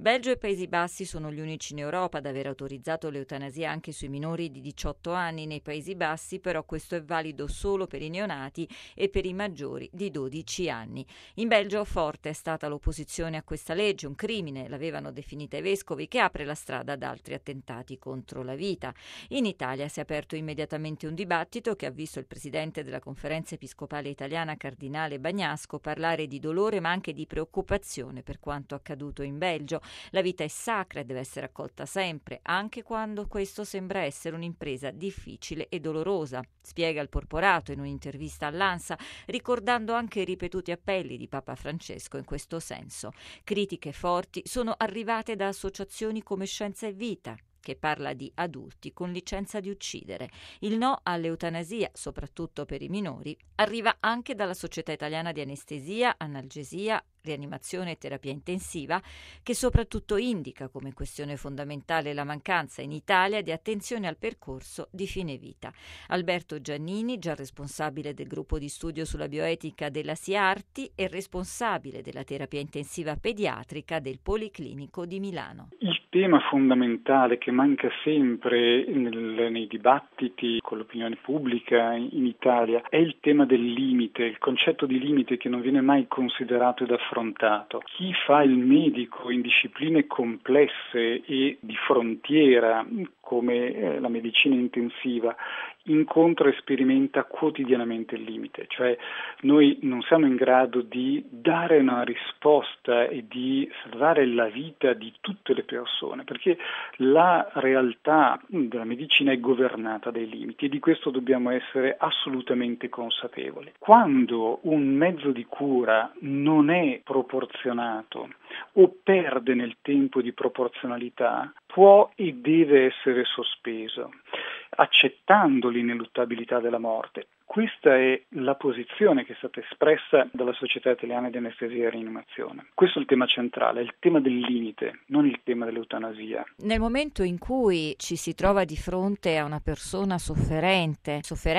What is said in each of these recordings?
Belgio e Paesi Bassi sono gli unici in Europa ad aver autorizzato l'eutanasia anche sui minori di 18 anni. Nei Paesi Bassi però questo è valido solo per i neonati e per i maggiori di 12 anni. In Belgio forte è stata l'opposizione a questa legge, un crimine, l'avevano definita i vescovi, che apre la strada ad altri attentati contro la vita. In Italia si è aperto immediatamente un dibattito che ha visto il presidente della Conferenza Episcopale Italiana, Cardinale Bagnasco, parlare di dolore ma anche di preoccupazione per quanto accaduto in Belgio. La vita è sacra e deve essere accolta sempre, anche quando questo sembra essere un'impresa difficile e dolorosa, spiega il Porporato in un'intervista all'ANSA, ricordando anche i ripetuti appelli di Papa Francesco in questo senso. Critiche forti sono arrivate da associazioni come Scienza e Vita, che parla di adulti con licenza di uccidere. Il no all'eutanasia, soprattutto per i minori, arriva anche dalla Società Italiana di Anestesia, Analgesia, Rianimazione e Terapia Intensiva, che soprattutto indica come questione fondamentale la mancanza in Italia di attenzione al percorso di fine vita. Alberto Giannini, già responsabile del gruppo di studio sulla bioetica della SIARTI e responsabile della terapia intensiva pediatrica del Policlinico di Milano. Il tema fondamentale che manca sempre nei dibattiti con l'opinione pubblica in Italia è il tema del limite, il concetto di limite che non viene mai considerato ed affrontato. Chi fa il medico in discipline complesse e di frontiera come la medicina intensiva incontra e sperimenta quotidianamente il limite, cioè noi non siamo in grado di dare una risposta e di salvare la vita di tutte le persone, perché la realtà della medicina è governata dai limiti e di questo dobbiamo essere assolutamente consapevoli. Quando un mezzo di cura non è proporzionato o perde nel tempo di proporzionalità, può e deve essere sospeso, accettando l'ineluttabilità della morte. Questa è la posizione che è stata espressa dalla Società Italiana di Anestesia e Rianimazione. Questo è il tema centrale, è il tema del limite, non il tema dell'eutanasia. Nel momento in cui ci si trova di fronte a una persona sofferente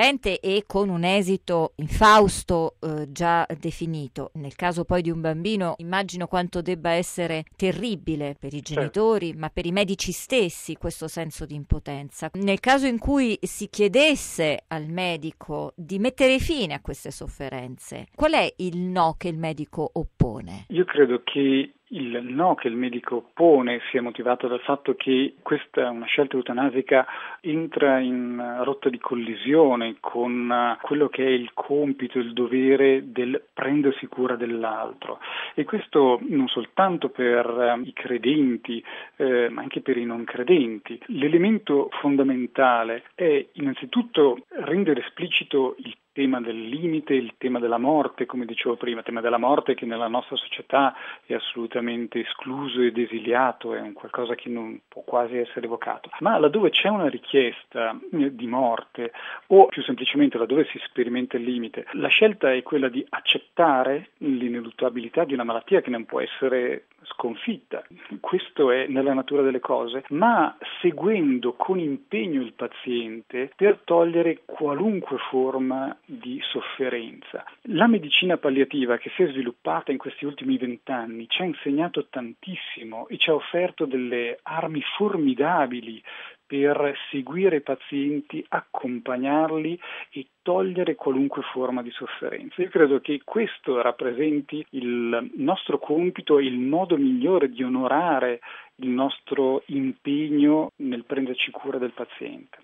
e con un esito infausto già definito, nel caso poi di un bambino, immagino quanto debba essere terribile per i genitori, ma per i medici stessi questo senso di impotenza. Nel caso in cui si chiedesse al medico di mettere fine a queste sofferenze, qual è il no che il medico oppone? Io credo che il no che il medico oppone sia motivato dal fatto che questa una scelta eutanasica entra in rotta di collisione con quello che è il compito, il dovere del prendersi cura dell'altro, e questo non soltanto per i credenti ma anche per i non credenti. L'elemento fondamentale è innanzitutto rendere esplicito il tema del limite, il tema della morte, come dicevo prima, il tema della morte che nella nostra società è assolutamente escluso ed esiliato, è un qualcosa che non può quasi essere evocato. Ma laddove c'è una richiesta di morte o più semplicemente laddove si sperimenta il limite, la scelta è quella di accettare l'ineluttabilità di una malattia che non può essere sconfitta. Questo è nella natura delle cose, ma seguendo con impegno il paziente per togliere qualunque forma di sofferenza. La medicina palliativa che si è sviluppata in questi ultimi 20 anni ci ha insegnato tantissimo e ci ha offerto delle armi formidabili per seguire i pazienti, accompagnarli e togliere qualunque forma di sofferenza. Io credo che questo rappresenti il nostro compito e il modo migliore di onorare il nostro impegno nel prenderci cura del paziente.